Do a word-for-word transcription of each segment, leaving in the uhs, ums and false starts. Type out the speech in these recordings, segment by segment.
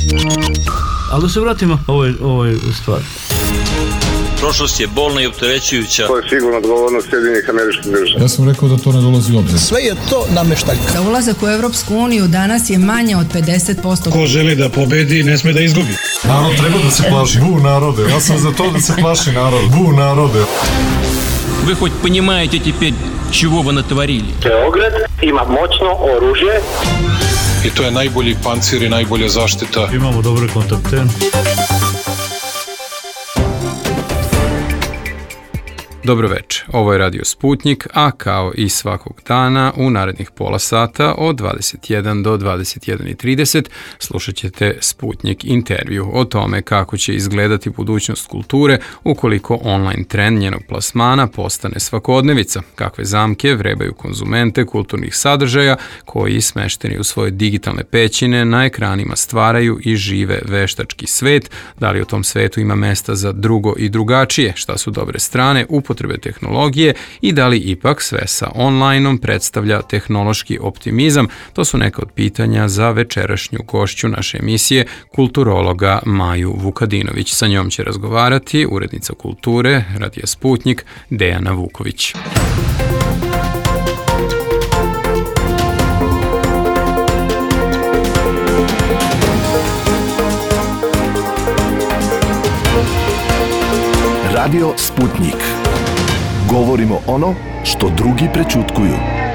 Ali da se vratimo ovoj, ovoj stvari. Prošlost je bolna i opterećujuća. To je sigurno odgovornost Sjedinjenih Američkih Država. Ja sam rekao da to ne dolazi u obzir. Sve je to nameštaljka. Da ulazak u Evropsku uniju danas je manje od pedeset posto. Ko želi da pobedi, ne sme da izgubi. Narod treba da se plaši. Bu narode. Ja sam za to da se plaši narod. Bu narode. Вы хоть понимаете теперь, чего вы натворили? Beograd ima moćno oružje. I to je najbolji pancir i najbolja zaštita. Imamo dobre kontakte. Dobro večer, ovo je Radio Sputnik, a kao i svakog dana u narednih pola sata od dvadeset jedan do dvadeset jedan i trideset slušat ćete Sputnik intervju o tome kako će izgledati budućnost kulture ukoliko online trend njenog plasmana postane svakodnevica, kakve zamke vrebaju konzumente kulturnih sadržaja koji smešteni u svoje digitalne pećine na ekranima stvaraju i žive veštački svet, da li u tom svetu ima mesta za drugo i drugačije, šta su dobre strane upotrebe tehnologije i da li ipak sve sa onlajnom predstavlja tehnološki optimizam, to su neka od pitanja za večerašnju gošću naše emisije, kulturologa Maju Vukadinović. Sa njom će razgovarati urednica kulture Radija Sputnik Dejana Vuković. Radio Sputnik. Govorimo ono što drugi prećutkuju.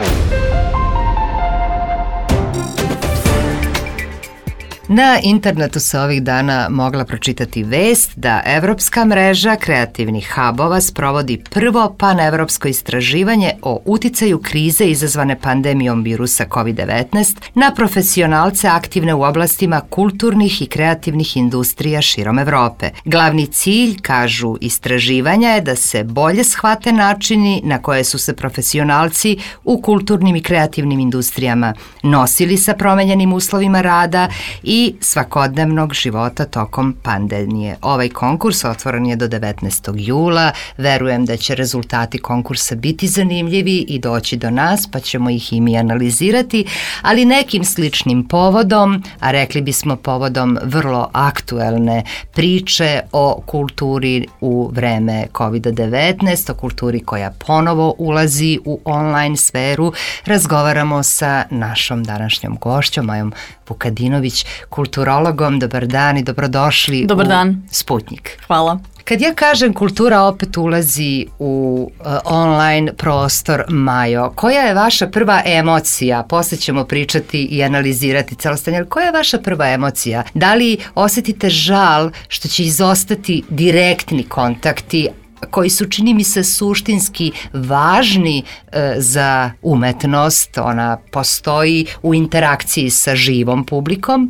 Na internetu se ovih dana mogla pročitati vest da Evropska mreža kreativnih hubova sprovodi prvo panevropsko istraživanje o uticaju krize izazvane pandemijom virusa kovid devetnaest na profesionalce aktivne u oblastima kulturnih i kreativnih industrija širom Evrope. Glavni cilj, kažu istraživanja, je da se bolje shvate načini na koje su se profesionalci u kulturnim i kreativnim industrijama nosili sa promenjenim uslovima rada i svakodnevnog života tokom pandemije. Ovaj konkurs otvoren je do devetnaestog jula. Verujem da će rezultati konkursa biti zanimljivi i doći do nas, pa ćemo ih i mi analizirati, ali nekim sličnim povodom, a rekli bismo povodom vrlo aktuelne priče o kulturi u vreme kovid devetnaest, o kulturi koja ponovo ulazi u online sferu, razgovaramo sa našom današnjom gošćom, Majom Vukadinović, kulturologom. Dobar dan i dobrodošli Dobar dan. u Sputnik. Hvala. Kad ja kažem kultura opet ulazi u uh, online prostor, Majo, koja je vaša prva emocija? Posle ćemo pričati i analizirati celostanje, ali koja je vaša prva emocija? Da li osetite žal što će izostati direktni kontakti koji su, čini mi se, suštinski važni e, za umetnost, ona postoji u interakciji sa živom publikom,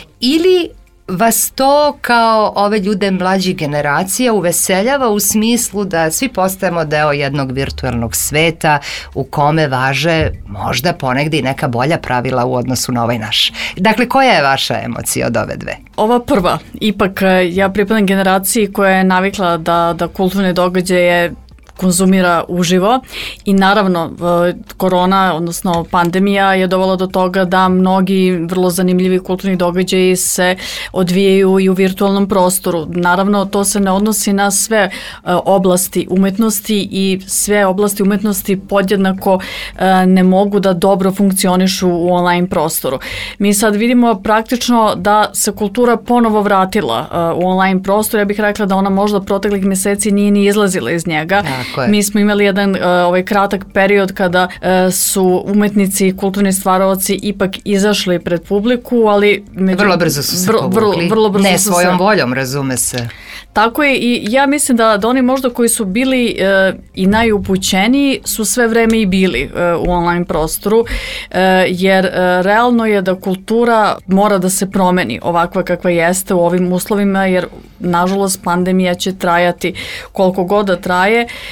ili vas to kao ove ljude mlađih generacija uveseljava u smislu da svi postajemo deo jednog virtualnog sveta u kome važe možda ponegde i neka bolja pravila u odnosu na ovaj naš. Dakle, koja je vaša emocija od ove dve? Ova prva. Ipak ja pripadam generaciji koja je navikla da, da kulturne događaje konzumira uživo i naravno korona, odnosno pandemija je dovela do toga da mnogi vrlo zanimljivi kulturni događaji se odvijaju i u virtualnom prostoru. Naravno, to se ne odnosi na sve oblasti umetnosti i sve oblasti umetnosti podjednako ne mogu da dobro funkcionišu u online prostoru. Mi sad vidimo praktično da se kultura ponovo vratila u online prostor. Ja bih rekla da ona možda proteklih meseci nije ni izlazila iz njega. Mi smo imali jedan uh, ovaj kratak period kada uh, su umetnici i kulturni stvaraoci ipak izašli pred publiku, ali među, vrlo brzo su se vrlo, povukli, vrlo, vrlo brzo ne su svojom se, voljom, razume se. Tako je i ja mislim da, da oni možda koji su bili uh, i najupućeniji su sve vreme i bili uh, u online prostoru, uh, jer uh, realno je da kultura mora da se promeni ovakva kakva jeste u ovim uslovima, jer nažalost pandemija će trajati koliko god da traje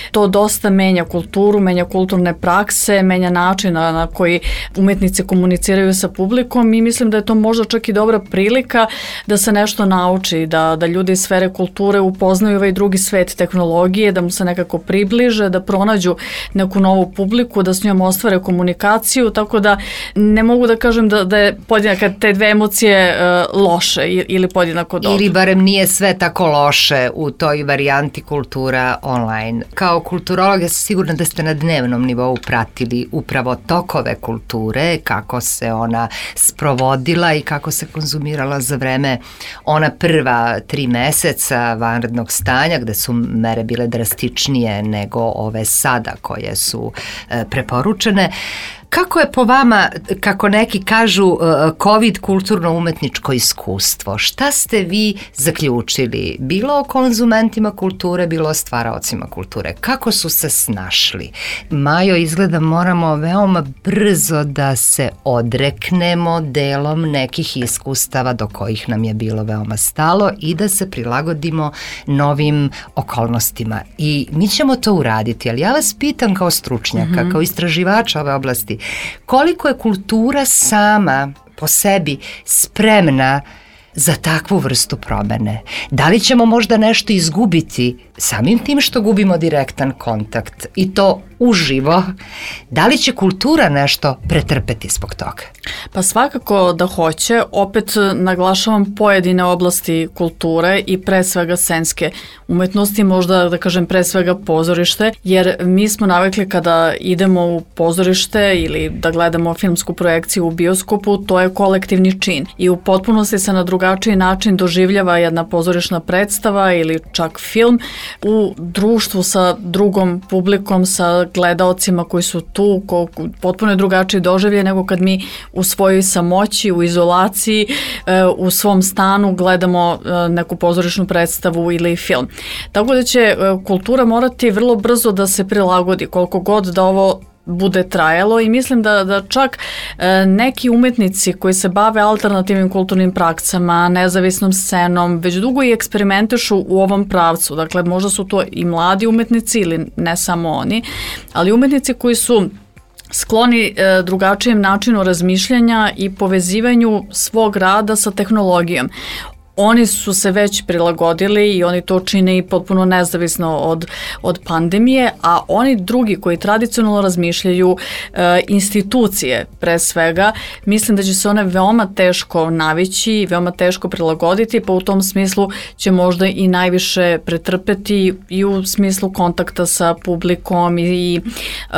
to dosta menja kulturu, menja kulturne prakse, menja način na, na koji umetnici komuniciraju sa publikom i mislim da je to možda čak i dobra prilika da se nešto nauči, da, da ljudi iz sfere kulture upoznaju ovaj drugi svet tehnologije, da mu se nekako približe, da pronađu neku novu publiku, da s njom ostvare komunikaciju, tako da ne mogu da kažem da, da je podjednaka te dve emocije uh, loše ili podjednako dobro. Ili barem nije sve tako loše u toj varijanti kultura online. Kao kulturolog ja sam sigurna da ste na dnevnom nivou pratili upravo tokove kulture, kako se ona sprovodila i kako se konzumirala za vreme ona prva tri meseca vanrednog stanja, gde su mere bile drastičnije nego ove sada koje su e, preporučene. Kako je po vama, kako neki kažu, COVID kulturno-umetničko iskustvo? Šta ste vi zaključili? Bilo o konzumentima kulture, bilo o stvaraocima kulture. Kako su se snašli? Majo, izgleda moramo veoma brzo da se odreknemo delom nekih iskustava do kojih nam je bilo veoma stalo i da se prilagodimo novim okolnostima. I mi ćemo to uraditi, ali ja vas pitam kao stručnjaka, mm-hmm. kao istraživača ove oblasti, koliko je kultura sama po sebi spremna za takvu vrstu promene? Da li ćemo možda nešto izgubiti samim tim što gubimo direktan kontakt i to uživo? Da li će kultura nešto pretrpeti zbog toga? Pa svakako da hoće. Opet naglašavam pojedine oblasti kulture i pre svega scenske umetnosti, možda da kažem pre svega pozorište, jer mi smo navikli kada idemo u pozorište ili da gledamo filmsku projekciju u bioskopu, to je kolektivni čin i u potpunosti se na drugačiji način doživljava jedna pozorišna predstava ili čak film u društvu sa drugom publikom, sa gledaocima koji su tu, ko, potpuno je drugačiji doživljaj nego kad mi u svojoj samoći, u izolaciji, u svom stanu gledamo neku pozorišnu predstavu ili film. Tako da će kultura morati vrlo brzo da se prilagodi, koliko god da ovo bude trajalo i mislim da, da čak e, neki umetnici koji se bave alternativnim kulturnim praksama, nezavisnom scenom, već dugo i eksperimentišu u ovom pravcu. Dakle, možda su to i mladi umetnici ili ne samo oni, ali umetnici koji su skloni e, drugačijem načinu razmišljanja i povezivanju svog rada sa tehnologijom. Oni su se već prilagodili i oni to čine i potpuno nezavisno od, od pandemije, a oni drugi koji tradicionalno razmišljaju, e, institucije pre svega, mislim da će se one veoma teško navići i veoma teško prilagoditi, pa u tom smislu će možda i najviše pretrpeti i u smislu kontakta sa publikom i, i e,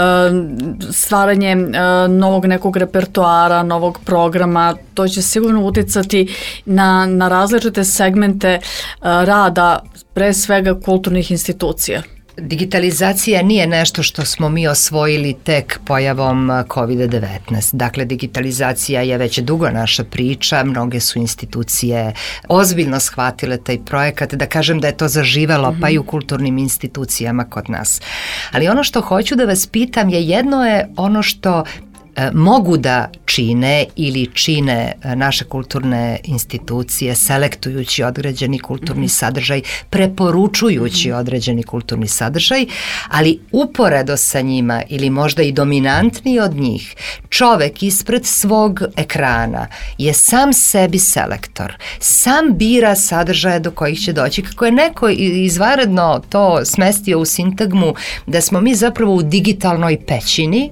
stvaranje e, novog nekog repertoara, novog programa. To će sigurno uticati na, na različite te segmente uh, rada pre svega kulturnih institucija. Digitalizacija nije nešto što smo mi osvojili tek pojavom kovid devetnaest. Dakle, digitalizacija je već dugo naša priča, mnoge su institucije ozbiljno shvatile taj projekat, da kažem da je to zaživelo mm-hmm. pa i u kulturnim institucijama kod nas. Ali ono što hoću da vas pitam je, jedno je ono što mogu da čine ili čine naše kulturne institucije selektujući određeni kulturni sadržaj, preporučujući određeni kulturni sadržaj, ali uporedo sa njima ili možda i dominantniji od njih, čovek ispred svog ekrana je sam sebi selektor, sam bira sadržaje do kojih će doći. Kako je neko izvanredno to smestio u sintagmu da smo mi zapravo u digitalnoj pećini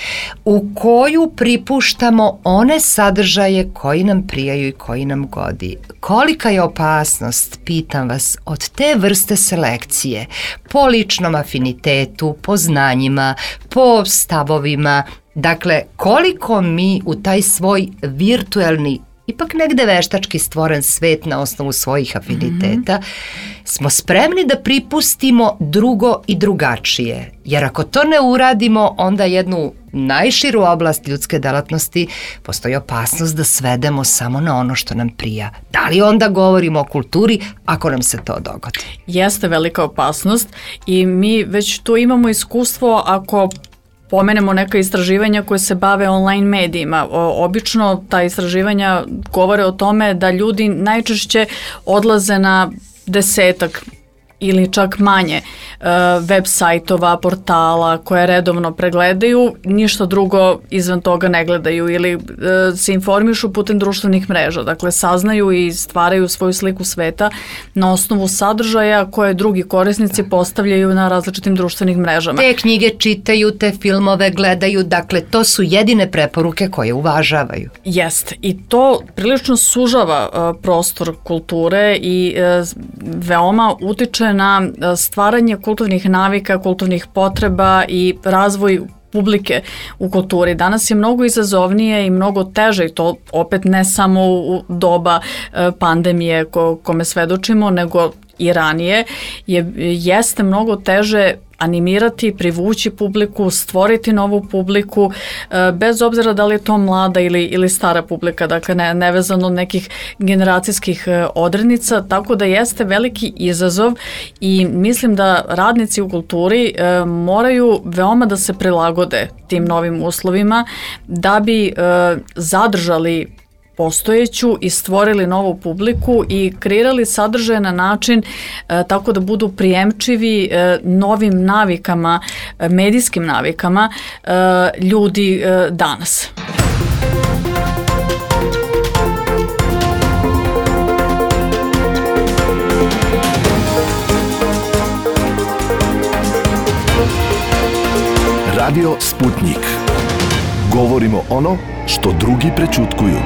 u koju pripuštamo one sadržaje koji nam prijaju i koji nam godi. Kolika je opasnost, pitam vas, od te vrste selekcije po ličnom afinitetu, po znanjima, po stavovima, dakle koliko mi u taj svoj virtuelni, ipak negde veštački stvoren svet na osnovu svojih afiniteta, mm-hmm. smo spremni da pripustimo drugo i drugačije. Jer ako to ne uradimo, onda jednu najširu oblast ljudske delatnosti postoji opasnost da svedemo samo na ono što nam prija. Da li onda govorimo o kulturi ako nam se to dogodi? Jeste velika opasnost i mi već tu imamo iskustvo ako pomenemo neka istraživanja koje se bave online medijima. O, obično ta istraživanja govore o tome da ljudi najčešće odlaze na desetak ili čak manje web sajtova, portala koje redovno pregledaju, ništa drugo izvan toga ne gledaju ili se informišu putem društvenih mreža. Dakle, saznaju i stvaraju svoju sliku sveta na osnovu sadržaja koje drugi korisnici postavljaju na različitim društvenim mrežama. Te knjige čitaju, te filmove gledaju, dakle, to su jedine preporuke koje uvažavaju. Jeste. I to prilično sužava prostor kulture i veoma utiče na stvaranje kulturnih navika, kulturnih potreba i razvoj publike u kulturi. Danas je mnogo izazovnije i mnogo teže i to opet ne samo u doba pandemije ko, kome svedočimo, nego i ranije, je, jeste mnogo teže animirati, privući publiku, stvoriti novu publiku, bez obzira da li je to mlada ili, ili stara publika, dakle ne, nevezano od nekih generacijskih odrednica, tako da jeste veliki izazov i mislim da radnici u kulturi e, moraju veoma da se prilagode tim novim uslovima da bi e, zadržali postojeću i stvorili novu publiku i kreirali sadržaje na način e, tako da budu prijemčivi e, novim navikama, e, medijskim navikama e, ljudi e, danas. Radio Sputnik. Govorimo ono što drugi prećutkuju.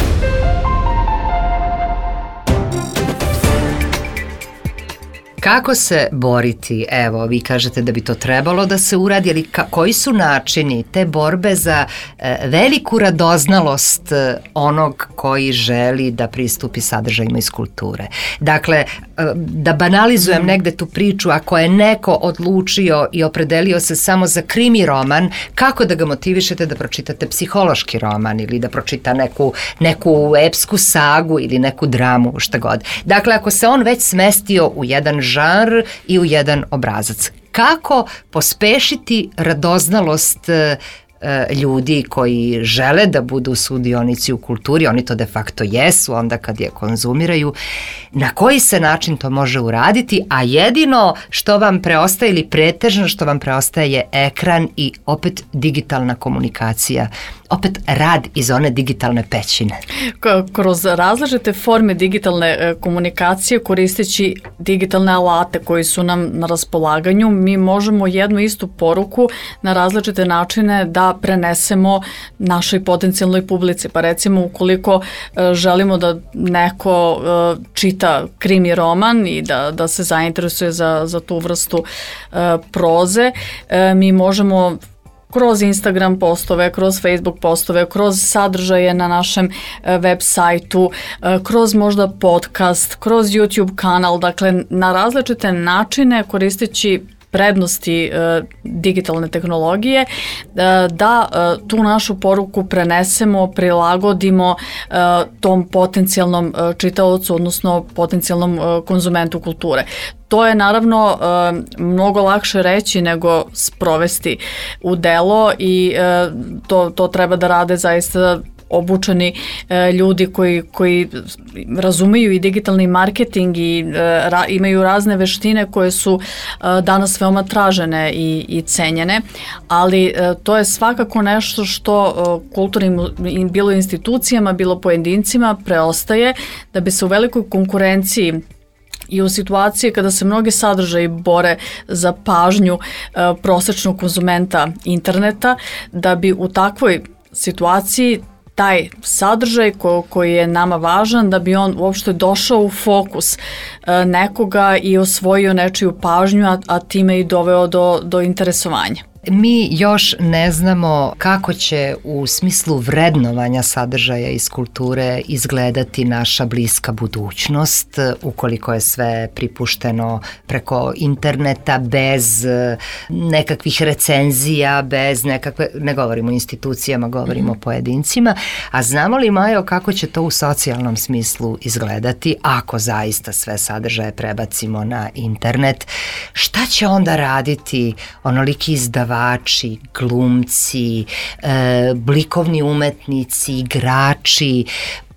Kako se boriti? Evo, vi kažete da bi to trebalo da se uradi, ali ka, koji su načini te borbe za e, veliku radoznalost e, onog koji želi da pristupi sadržajima iz kulture? Dakle, e, da banalizujem negde tu priču, ako je neko odlučio i opredelio se samo za krimi roman, kako da ga motivišete da pročitate psihološki roman ili da pročita neku, neku epsku sagu ili neku dramu, šta god. Dakle, ako se on već smestio u jedan žanr i u jedan obrazac. Kako pospešiti radoznalost e, ljudi koji žele da budu sudionici u kulturi, oni to de facto jesu onda kad je konzumiraju, na koji se način to može uraditi, a jedino što vam preostaje ili pretežno što vam preostaje je ekran i opet digitalna komunikacija, opet rad iz one digitalne pećine. Kroz različite forme digitalne komunikacije, koristeći digitalne alate koji su nam na raspolaganju, mi možemo jednu istu poruku na različite načine da prenesemo našoj potencijalnoj publici. Pa recimo, ukoliko želimo da neko čita krimi roman i da, da se zainteresuje za, za tu vrstu proze, mi možemo kroz Instagram postove, kroz Facebook postove, kroz sadržaje na našem web sajtu, kroz možda podcast, kroz YouTube kanal, dakle na različite načine koristeći prednosti e, digitalne tehnologije, e, da e, tu našu poruku prenesemo, prilagodimo e, tom potencijalnom e, čitaocu, odnosno potencijalnom e, konzumentu kulture. To je naravno e, mnogo lakše reći nego sprovesti u delo i e, to, to treba da rade zaista obučeni e, ljudi koji, koji razumeju i digitalni marketing i e, ra, imaju razne veštine koje su e, danas veoma tražene i, i cenjene, ali e, to je svakako nešto što e, kulturnim bilo institucijama, bilo pojedincima preostaje da bi se u velikoj konkurenciji i u situaciji kada se mnogi sadržaji bore za pažnju e, prosečnog konzumenta interneta, da bi u takvoj situaciji taj sadržaj ko, koji je nama važan, da bi on uopšte došao u fokus e, nekoga i osvojio nečiju pažnju, a, a time i doveo do, do interesovanja. Mi još ne znamo kako će u smislu vrednovanja sadržaja iz kulture izgledati naša bliska budućnost, ukoliko je sve pripušteno preko interneta, bez nekakvih recenzija, bez nekakve, ne govorimo o institucijama, govorimo o pojedincima, a znamo li, Majo, kako će to u socijalnom smislu izgledati ako zaista sve sadržaje prebacimo na internet? Šta će onda raditi onoliki izdavači, glumci, e, blikovni umetnici, igrači,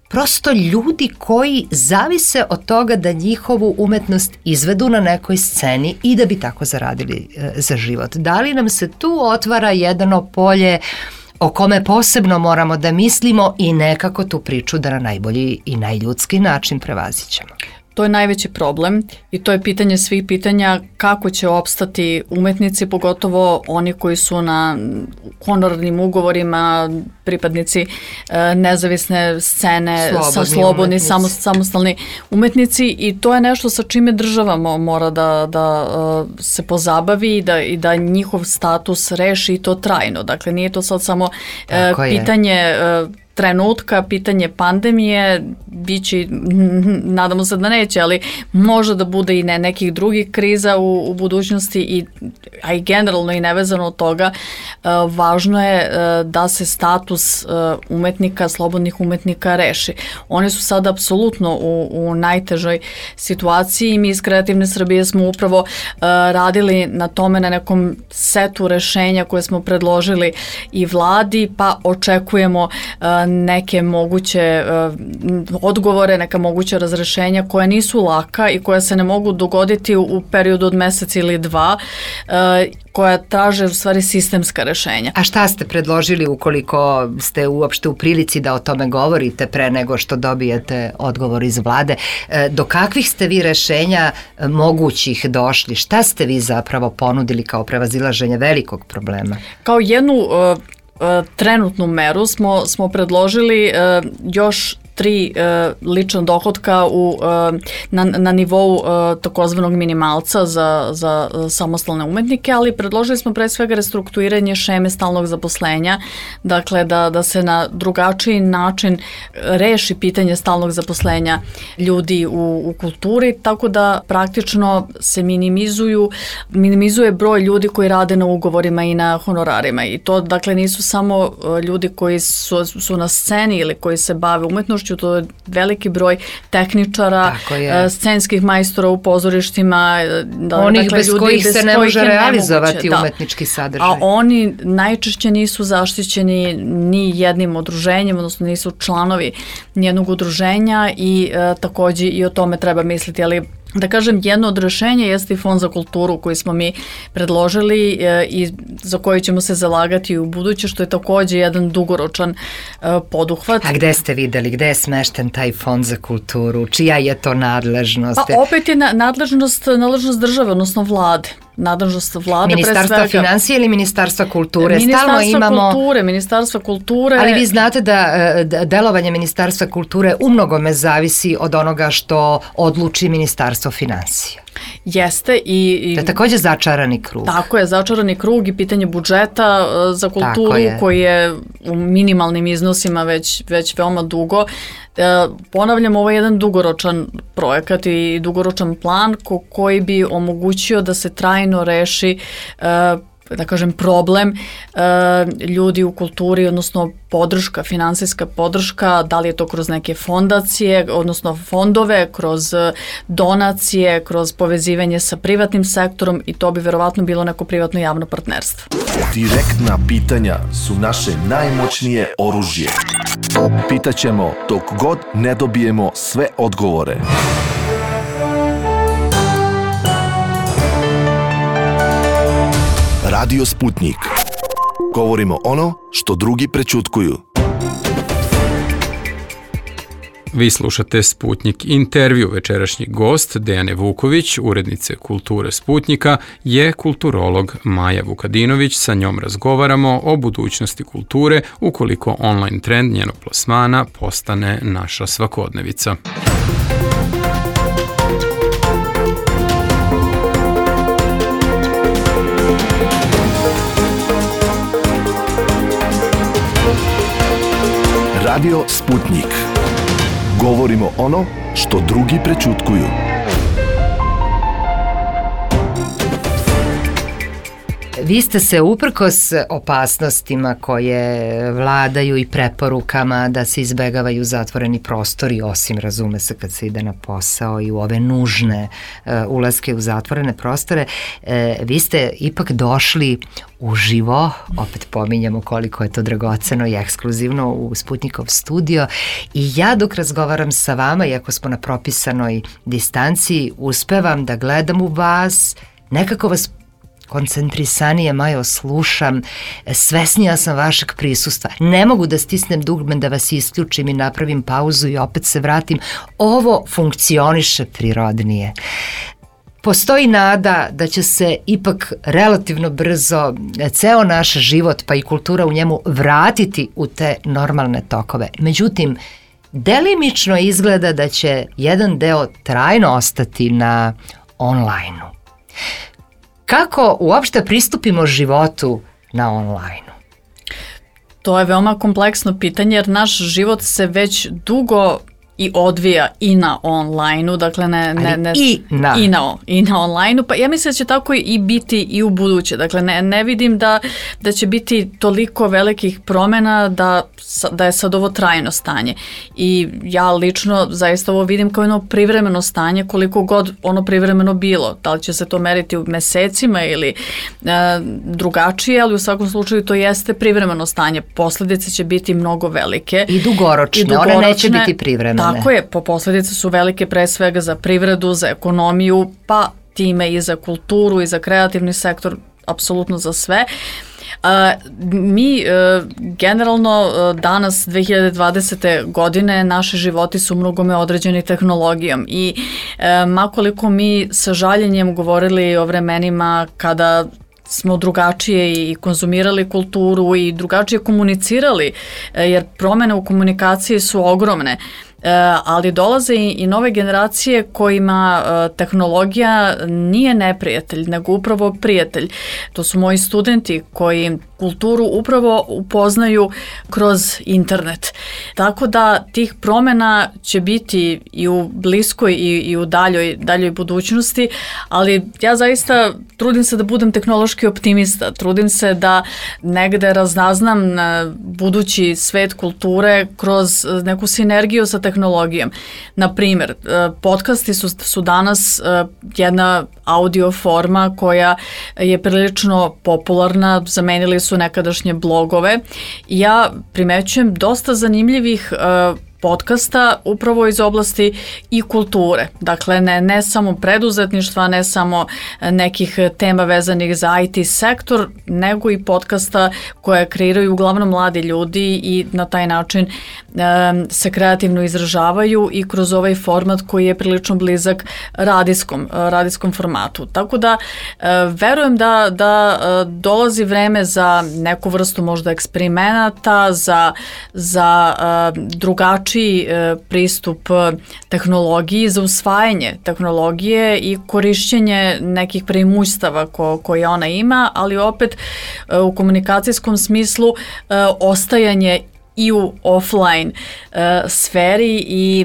prosto ljudi koji zavise od toga da njihovu umetnost izvedu na nekoj sceni i da bi tako zaradili e, za život. Da li nam se tu otvara jedno polje o kome posebno moramo da mislimo i nekako tu priču da na najbolji i najljudski način prevazićemo? To je najveći problem i to je pitanje svih pitanja kako će opstati umetnici, pogotovo oni koji su na honorarnim ugovorima, pripadnici e, nezavisne scene, slobodni, sa slobodni, samo, samostalni umetnici, i to je nešto sa čime država mora da, da uh, se pozabavi i da, i da njihov status reši, i to trajno. Dakle, nije to sad samo uh, pitanje uh, trenutka, pitanje pandemije, biće, nadamo se da neće, ali može da bude i ne, nekih drugih kriza u, u budućnosti, i, a i generalno i nevezano od toga, uh, važno je uh, da se status uh, umetnika, slobodnih umetnika reši. Oni su sada apsolutno u, u najtežoj situaciji i mi iz Kreativne Srbije smo upravo uh, radili na tome, na nekom setu rešenja koje smo predložili i vladi, pa očekujemo uh, neke moguće uh, odgovore, neka moguća razrešenja koja nisu laka i koja se ne mogu dogoditi u, u periodu od mesec ili dva, uh, koja traže u stvari sistemska rešenja. A šta ste predložili ukoliko ste uopšte u prilici da o tome govorite pre nego što dobijete odgovor iz vlade? Do kakvih ste vi rešenja mogućih došli? Šta ste vi zapravo ponudili kao prevazilaženje velikog problema? Kao jednu uh, uh, trenutnu meru smo, smo predložili uh, još tri uh, lična dohotka u, uh, na, na nivou uh, takozvanog minimalca za, za uh, samostalne umetnike, ali predložili smo pre svega restrukturiranje šeme stalnog zaposlenja, dakle da, da se na drugačiji način reši pitanje stalnog zaposlenja ljudi u, u kulturi, tako da praktično se minimizuju, minimizuje broj ljudi koji rade na ugovorima i na honorarima, i to dakle nisu samo uh, ljudi koji su, su na sceni ili koji se bave umetnošću, to je veliki broj tehničara, scenskih majstora u pozorištima. Da, onih dakle, bez ljudi kojih bez se ne može realizovati nemoguće, umetnički sadržaj. A oni najčešće nisu zaštićeni ni jednim udruženjem, odnosno nisu članovi nijednog udruženja, i e, takođe i o tome treba misliti, ali da kažem, jedno od rešenja jeste i Fond za kulturu koji smo mi predložili e, i za koji ćemo se zalagati u buduće, što je takođe jedan dugoročan e, poduhvat. A gde ste videli, gde je smešten taj Fond za kulturu? Čija je to nadležnost? Pa opet je na, nadležnost, nadležnost države, odnosno vlade. Nadležnost vlade, Ministarstva financije ili Ministarstva kulture? Ministarstva imamo... kulture, Ministarstva kulture. Ali vi znate da delovanje Ministarstva kulture umnogome zavisi od onoga što odluči Ministarstvo financija. Jeste i, i to je takođe začarani krug. Tako je, začarani krug i pitanje budžeta za kulturu je. Koji je u minimalnim iznosima već, već veoma dugo. E, ponavljam, ovo je jedan dugoročan projekat i dugoročan plan ko, koji bi omogućio da se trajno reši e, da kažem problem e, ljudi u kulturi, odnosno podrška, finansijska podrška, da li je to kroz neke fondacije, odnosno fondove, kroz donacije, kroz povezivanje sa privatnim sektorom, i to bi verovatno bilo neko privatno javno partnerstvo. Direktna pitanja su naše najmoćnije oružje. Pitaćemo dok god ne dobijemo sve odgovore. Radio Sputnik. Govorimo ono što drugi prećutkuju. Vi slušate Sputnik intervju. Večerašnji gost Dejane Vuković, urednice Kulture Sputnika, je kulturolog Maja Vukadinović. Sa njom razgovaramo o budućnosti kulture ukoliko online trend njenog plasmana postane naša svakodnevica. Radio Sputnik. Govorimo ono što drugi prećutkuju. Vi ste se uprkos opasnostima koje vladaju i preporukama da se izbegavaju zatvoreni prostori, osim razume se kad se ide na posao i u ove nužne uh, ulaske u zatvorene prostore, uh, vi ste ipak došli uživo, opet pominjamo koliko je to dragoceno i ekskluzivno u Sputnikov studio i ja dok razgovaram sa vama, iako smo na propisanoj distanciji, uspevam da gledam u vas, nekako vas koncentrisanije, Majo, slušam, svesnija sam vašeg prisustva. Ne mogu da stisnem dugme da vas isključim i napravim pauzu i opet se vratim. Ovo funkcioniše prirodnije. Postoji nada da će se ipak relativno brzo ceo naš život pa i kultura u njemu vratiti u te normalne tokove. Međutim, delimično izgleda da će jedan deo trajno ostati na online-u. Kako uopšte pristupimo životu na online-u? To je veoma kompleksno pitanje jer naš život se već dugo i odvija i na online-u, dakle ne, ne, ne, i na, i na, i na online-u, pa ja mislim da će tako i biti i u buduće, dakle ne, ne vidim da, da će biti toliko velikih promjena da, da je sad ovo trajno stanje i ja lično zaista ovo vidim kao jedno privremeno stanje koliko god ono privremeno bilo, da li će se to meriti u mesecima ili e, drugačije, ali u svakom slučaju to jeste privremeno stanje, posljedice će biti mnogo velike. I dugoročne, I dugoročne one neće biti privremene. Tako je, po posljedice su velike pre svega za privredu, za ekonomiju, pa time i za kulturu i za kreativni sektor, apsolutno za sve. Uh, mi uh, generalno uh, danas dve hiljade dvadesete godine naši životi su mnogome određeni tehnologijom i uh, makoliko mi sa žaljenjem govorili o vremenima kada smo drugačije i konzumirali kulturu i drugačije komunicirali, jer promjene u komunikaciji su ogromne. Ali dolaze i nove generacije kojima tehnologija nije neprijatelj, nego upravo prijatelj. To su moji studenti koji kulturu upravo upoznaju kroz internet. Tako da tih promjena će biti i u bliskoj i, i u daljoj, daljoj budućnosti, ali ja zaista trudim se da budem tehnološki optimista, trudim se da negde raznaznam budući svet kulture kroz neku sinergiju sa tehnologijom. Na primjer, podcasti su, su danas jedna audio forma koja je prilično popularna, zamenili su nekadašnje blogove. Ja primećujem dosta zanimljivih uh, podcasta upravo iz oblasti i kulture. Dakle, ne, ne samo preduzetništva, ne samo nekih tema vezanih za I T sektor, nego i podcasta koje kreiraju uglavnom mladi ljudi i na taj način um, se kreativno izražavaju i kroz ovaj format koji je prilično blizak radijskom, radijskom formatu. Tako da uh, verujem da, da uh, dolazi vreme za neku vrstu možda eksperimenata, za, za uh, drugačiji pristup tehnologiji, za usvajanje tehnologije i korišćenje nekih preimustava ko, koje ona ima, ali opet u komunikacijskom smislu ostajanje i u offline sferi i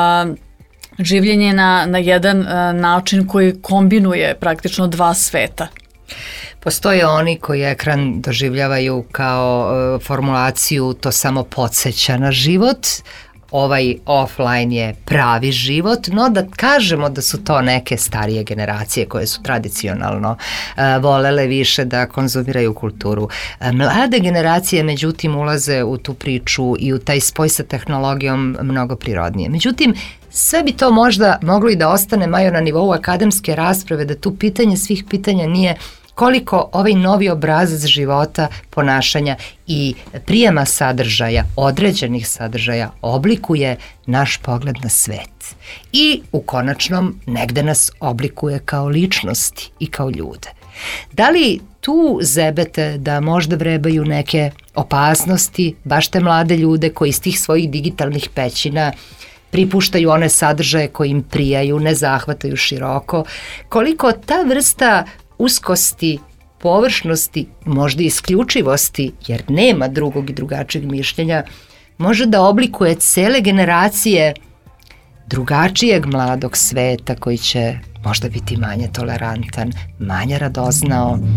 življenje na, na jedan način koji kombinuje praktično dva sveta. Postoje oni koji ekran doživljavaju kao e, formulaciju to samo podsjeća na život, ovaj offline je pravi život, no da kažemo da su to neke starije generacije koje su tradicionalno e, volele više da konzumiraju kulturu. E, mlade generacije međutim ulaze u tu priču i u taj spoj sa tehnologijom mnogo prirodnije. Međutim, sve bi to možda moglo i da ostane, Majo, na nivou akademske rasprave, da tu pitanje svih pitanja nije koliko ovaj novi obrazac života, ponašanja i prijema sadržaja, određenih sadržaja, oblikuje naš pogled na svet. I u konačnom negde nas oblikuje kao ličnosti i kao ljude. Da li tu zebete da možda vrebaju neke opasnosti, baš te mlade ljude koji iz tih svojih digitalnih pećina pripuštaju one sadržaje koji im prijaju, ne zahvataju široko, koliko ta vrsta uskosti, površnosti, možda isključivosti, jer nema drugog i drugačijeg mišljenja, može da oblikuje cele generacije drugačijeg mladog sveta koji će možda biti manje tolerantan, manje radoznao,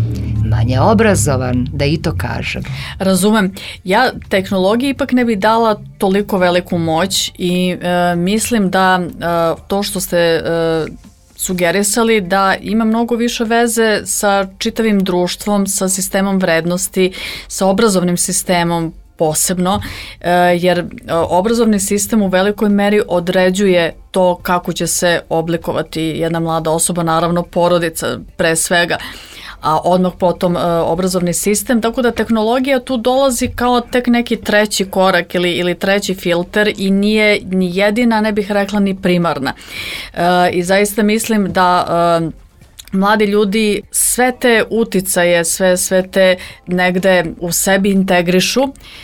manje obrazovan, da i to kažem. Razumem. Ja tehnologiji ipak ne bi dala toliko veliku moć i e, mislim da e, to što ste e, sugerisali da ima mnogo više veze sa čitavim društvom, sa sistemom vrednosti, sa obrazovnim sistemom posebno, jer obrazovni sistem u velikoj meri određuje to kako će se oblikovati jedna mlada osoba, naravno porodica pre svega, a odmah potom obrazovni sistem, tako da tehnologija tu dolazi kao tek neki treći korak ili, ili treći filter i nije ni jedina, ne bih rekla ni primarna. I zaista mislim da mladi ljudi sve te uticaje, sve, sve te negde u sebi integrišu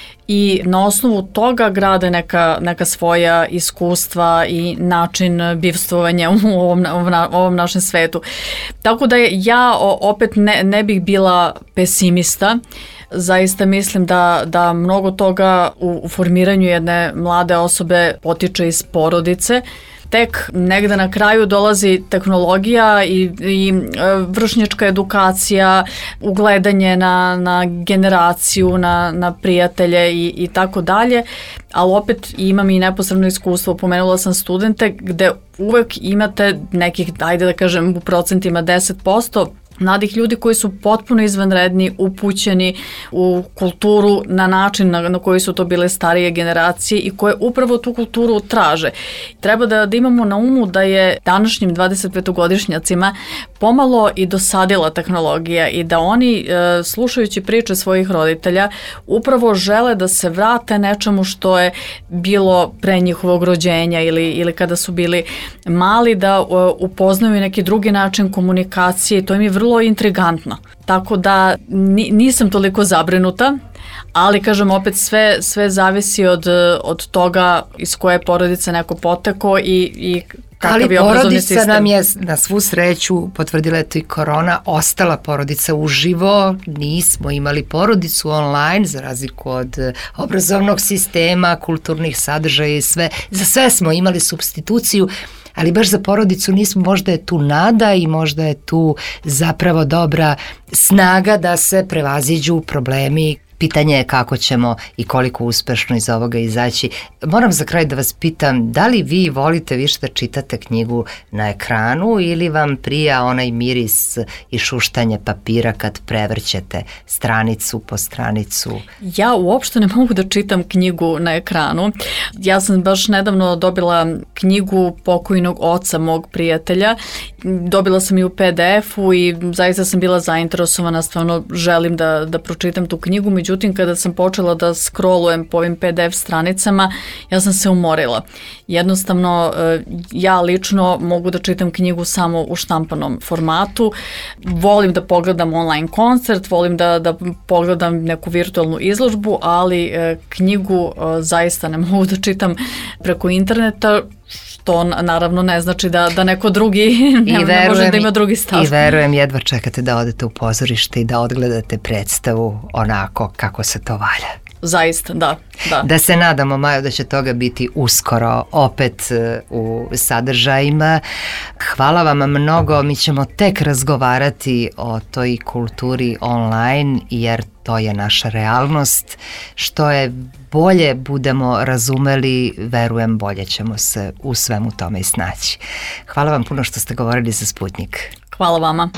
i na osnovu toga grade neka, neka svoja iskustva i način bivstvovanja u ovom, ovom našem svetu. Tako da ja opet ne, ne bih bila pesimista. Zaista mislim da, da mnogo toga u, u formiranju jedne mlade osobe potiče iz porodice. Tek negde na kraju dolazi tehnologija i, i vršnjačka edukacija, ugledanje na, na generaciju, na, na prijatelje i, i tako dalje, ali opet imam i neposredno iskustvo, pomenula sam studente gde uvek imate nekih, ajde da kažem u procentima deset posto mladih ljudi koji su potpuno izvanredni, upućeni u kulturu na način na, na koji su to bile starije generacije i koje upravo tu kulturu traže. Treba da, da imamo na umu da je današnjim dvadesetpetogodišnjacima pomalo i dosadila tehnologija i da oni, e, slušajući priče svojih roditelja, upravo žele da se vrate nečemu što je bilo pre njihovog rođenja ili, ili kada su bili mali, da e, upoznaju neki drugi način komunikacije i to im je vrlo intrigantno. Tako da nisam toliko zabrinuta, ali kažem opet sve, sve zavisi od, od toga iz koje porodice neko poteko i, i kakav je obrazovni sistem. Ali porodica nam je na svu sreću, potvrdila je to i korona, ostala porodica uživo, nismo imali porodicu online za razliku od obrazovnog sistema, kulturnih sadržaja i sve. Za sve smo imali supstituciju, ali baš za porodicu nismo, možda je tu nada i možda je tu zapravo dobra snaga da se prevaziđu problemi. Pitanje je kako ćemo i koliko uspešno iz ovoga izaći. Moram za kraj da vas pitam, da li vi volite više da čitate knjigu na ekranu ili vam prija onaj miris i šuštanje papira kad prevrćete stranicu po stranicu? Ja uopšte ne mogu da čitam knjigu na ekranu. Ja sam baš nedavno dobila knjigu pokojnog oca mog prijatelja. Dobila sam i u pe de efu i zaista sam bila zainteresovana, stvarno želim da, da pročitam tu knjigu. Međutim, kada sam počela da scrollujem po ovim pe de ef stranicama, ja sam se umorila. Jednostavno, ja lično mogu da čitam knjigu samo u štampanom formatu. Volim da pogledam online koncert, volim da, da pogledam neku virtualnu izložbu, ali knjigu zaista ne mogu da čitam preko interneta, to naravno ne znači da, da neko drugi ne, ne može da ima drugi stav. I verujem, jedva čekate da odete u pozorište i da odgledate predstavu onako kako se to valja. Zaista, da, da. Da se nadamo, Majo, da će toga biti uskoro opet u sadržajima. Hvala vam mnogo, mi ćemo tek razgovarati o toj kulturi online, jer to je naša realnost. Što je bolje budemo razumeli, verujem, bolje ćemo se u svemu tome i snaći. Hvala vam puno što ste govorili za Sputnjik. Hvala vama.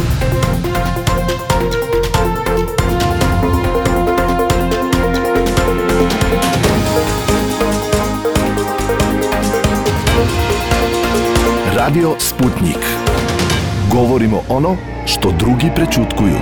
Radio Sputnjik. Govorimo ono što drugi prećutkuju.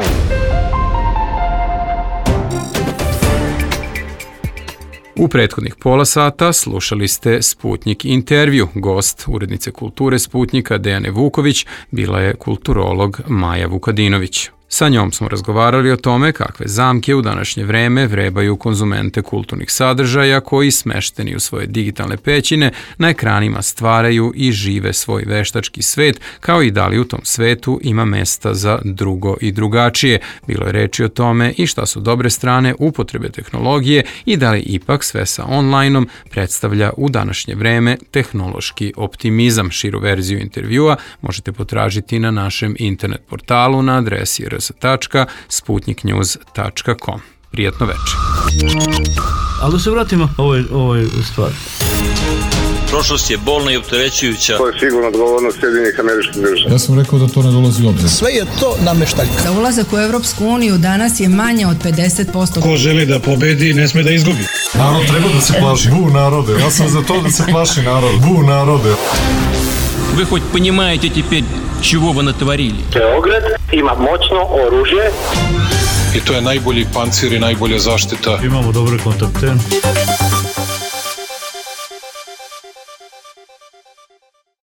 U prethodnih pola sata slušali ste Sputnjik intervju. Gost urednice kulture Sputnjika Dejane Vuković bila je kulturolog Maja Vukadinović. Sa njom smo razgovarali o tome kakve zamke u današnje vreme vrebaju konzumente kulturnih sadržaja koji, smešteni u svoje digitalne pećine, na ekranima stvaraju i žive svoj veštački svet, kao i da li u tom svetu ima mesta za drugo i drugačije. Bilo je reči o tome i šta su dobre strane upotrebe tehnologije i da li ipak sve sa onlajnom predstavlja u današnje vreme tehnološki optimizam. Širu verziju intervjua možete potražiti na našem internet portalu na adresi r s tačka sputnik news tačka com. Prijetno večer. Ali da se vratimo ovoj, ovoj stvari. Prošlost je bolna i opterećujuća. To je sigurno odgovornost Sjedinjenih Američkih Država. Ja sam rekao da to ne dolazi u obzir. Sve je to nameštaljka. Za ulazak u Evropsku uniju danas je manje od pedeset posto. Ko želi da pobedi, ne sme da izgubi. Narod treba da se plaši. Bu narode. Ja sam za to da se plaši narod. Bu narode. Вы хоть понимаете теперь, чего вы натворили? Beograd ima moćno oružje. I to je najbolji pancir i najbolja zaštita. Imamo dobre kontakte.